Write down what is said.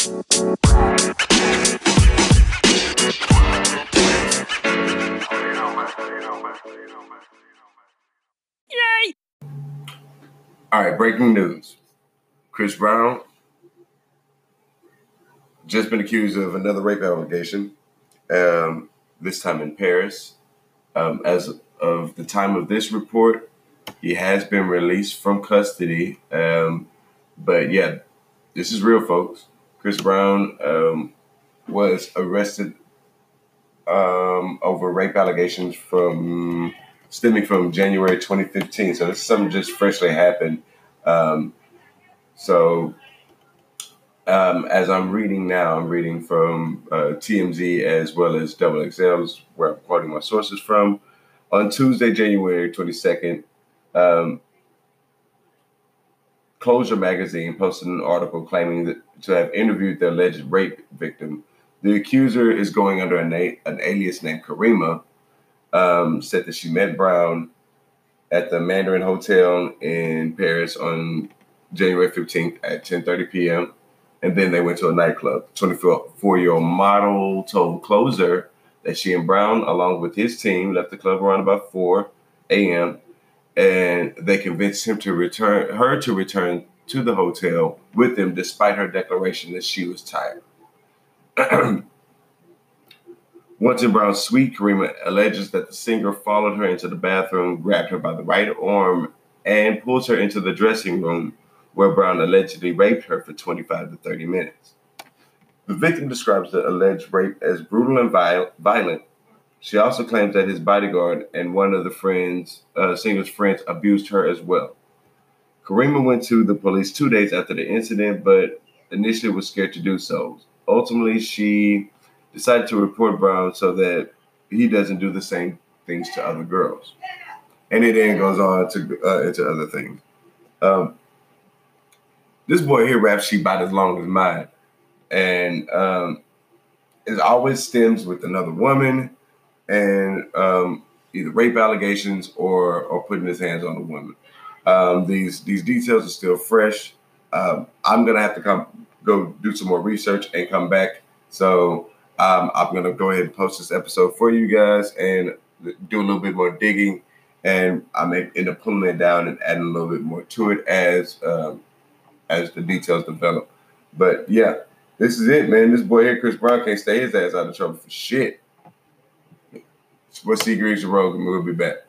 Yay! All right, breaking news. Chris Brown just been accused of another rape allegation, this time in Paris. As of the time of this report, he has been released from custody. But yeah, this is real, folks. Chris Brown was arrested over rape allegations stemming from January 2015. So this is something just freshly happened. Um, so as I'm reading now, I'm reading from TMZ as well as XXL's, where I'm quoting my sources from. On Tuesday, January 22nd, Closure magazine posted an article claiming to have interviewed the alleged rape victim. The accuser is going under an alias named Karima. Said that she met Brown at the Mandarin Hotel in Paris on January 15th at 10:30 p.m. And then they went to a nightclub. 24-year-old model told Closer that she and Brown, along with his team, left the club around about 4 a.m. and they convinced her to return to the hotel with them, despite her declaration that she was tired. Once in Brown's suite, Karima alleges that the singer followed her into the bathroom, grabbed her by the right arm, and pulls her into the dressing room, where Brown allegedly raped her for 25 to 30 minutes. The victim describes the alleged rape as brutal and violent. She also claims that his bodyguard and one of the singer's friends abused her as well. Karima went to the police 2 days after the incident, but initially was scared to do so. Ultimately, she decided to report Brown so that he doesn't do the same things to other girls. And it then goes on to into other things. This boy here rap sheet about as long as mine. And it always stems with another woman and either rape allegations or putting his hands on a woman. These details are still fresh. I'm going to have to go do some more research and come back. So I'm going to go ahead and post this episode for you guys and do a little bit more digging. And I may end up pulling it down and adding a little bit more to it as the details develop. But yeah, this is it, man. This boy here, Chris Brown, can't stay his ass out of trouble for shit. It's what C. Griggs and Rogan. We'll be back.